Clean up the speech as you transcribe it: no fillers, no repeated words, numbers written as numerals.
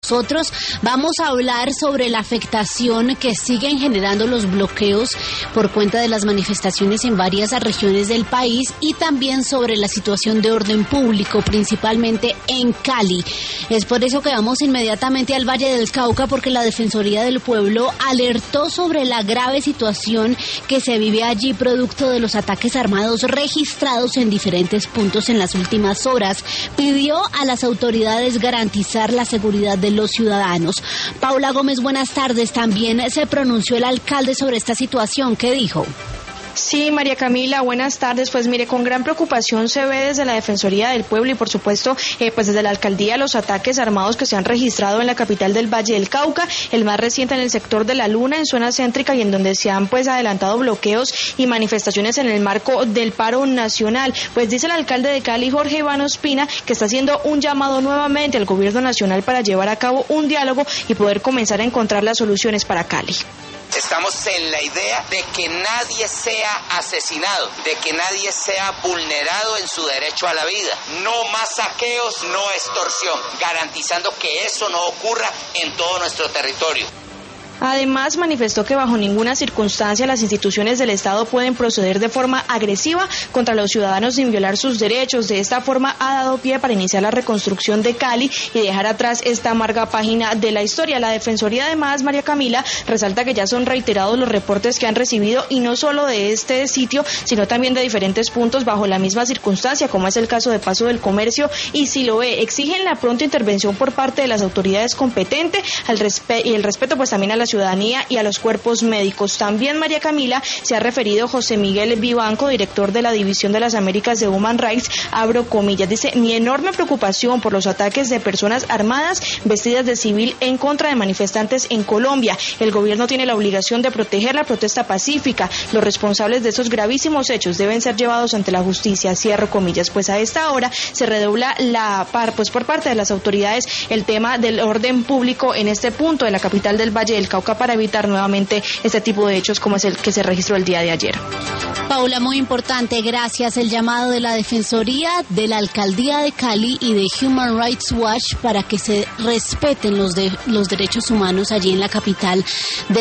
Nosotros vamos a hablar sobre la afectación que siguen generando los bloqueos por cuenta de las manifestaciones en varias regiones del país y también sobre la situación de orden público, principalmente en Cali. Es por eso que vamos inmediatamente al Valle del Cauca, porque la Defensoría del Pueblo alertó sobre la grave situación que se vive allí producto de los ataques armados registrados en diferentes puntos en las últimas horas. Pidió a las autoridades garantizar la seguridad de los ciudadanos. Paula Gómez, buenas tardes. También se pronunció el alcalde sobre esta situación. ¿Qué dijo? Sí, María Camila, buenas tardes. Pues mire, con gran preocupación se ve desde la Defensoría del Pueblo y por supuesto pues desde la alcaldía los ataques armados que se han registrado en la capital del Valle del Cauca, el más reciente en el sector de La Luna, en zona céntrica, y en donde se han pues adelantado bloqueos y manifestaciones en el marco del paro nacional. Pues dice el alcalde de Cali, Jorge Iván Ospina, que está haciendo un llamado nuevamente al gobierno nacional para llevar a cabo un diálogo y poder comenzar a encontrar las soluciones para Cali. Estamos en la idea de que nadie sea asesinado, de que nadie sea vulnerado en su derecho a la vida. No más saqueos, no extorsión, garantizando que eso no ocurra en todo nuestro territorio. Además, manifestó que bajo ninguna circunstancia las instituciones del Estado pueden proceder de forma agresiva contra los ciudadanos sin violar sus derechos. De esta forma ha dado pie para iniciar la reconstrucción de Cali y dejar atrás esta amarga página de la historia. La Defensoría, además, María Camila, resalta que ya son reiterados los reportes que han recibido, y no solo de este sitio, sino también de diferentes puntos bajo la misma circunstancia, como es el caso de Paso del Comercio y Siloé. Exigen la pronta intervención por parte de las autoridades competentes y el respeto pues también a la ciudadanía y a los cuerpos médicos. También, María Camila, se ha referido José Miguel Vivanco, director de la División de las Américas de Human Rights, abro comillas, dice: mi enorme preocupación por los ataques de personas armadas vestidas de civil en contra de manifestantes en Colombia. El gobierno tiene la obligación de proteger la protesta pacífica. Los responsables de estos gravísimos hechos deben ser llevados ante la justicia, cierro comillas. Pues a esta hora se redobla por parte de las autoridades el tema del orden público en este punto de la capital del Valle del Cauca, para evitar nuevamente este tipo de hechos como es el que se registró el día de ayer. Paula, muy importante, gracias. El llamado de la Defensoría, de la Alcaldía de Cali y de Human Rights Watch para que se respeten los derechos humanos allí en la capital de